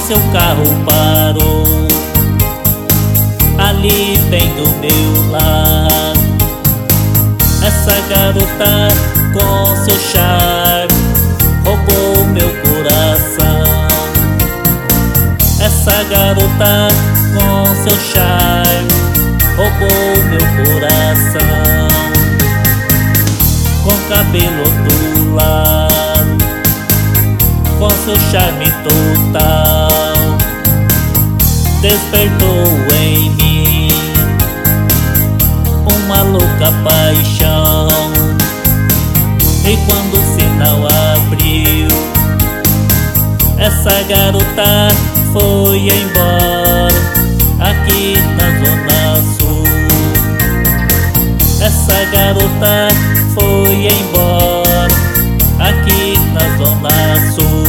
seu carro parou ali bem do meu lado. Essa garota com seu charme roubou meu coração. Essa garota com seu charme roubou meu coração. Com cabelo ondulado, com seu charme total, despertou em mim uma louca paixão. E quando o sinal abriu, essa garota foi embora aqui na Zona Sul. Essa garota foi embora aqui na Zona Sul.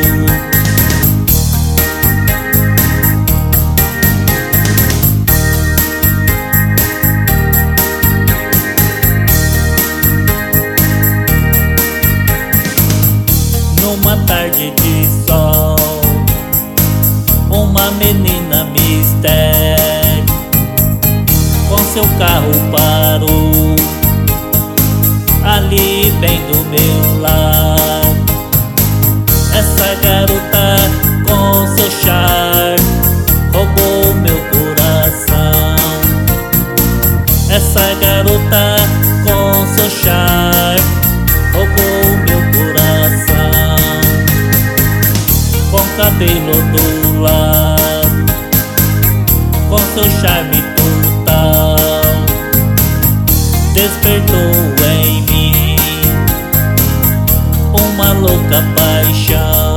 Numa tarde de sol, uma menina mistério com seu carro parou ali bem do meu lado. Essa garota com seu charme roubou meu coração. Essa garota com seu charme roubou meu coração. Com cabelo ondulado, com seu charme total, despertou em mim uma louca paixão.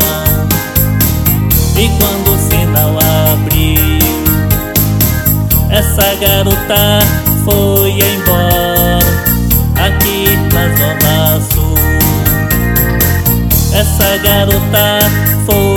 E quando o sinal abriu, essa garota foi embora aqui na Zona Sul. Essa garota foi